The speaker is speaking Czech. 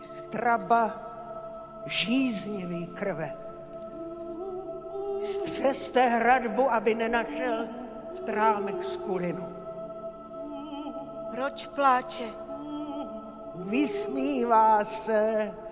Straba žíznivý krve. Střeste hradbu, aby nenašel v trámech skulinu. Proč pláče? Vysmívá se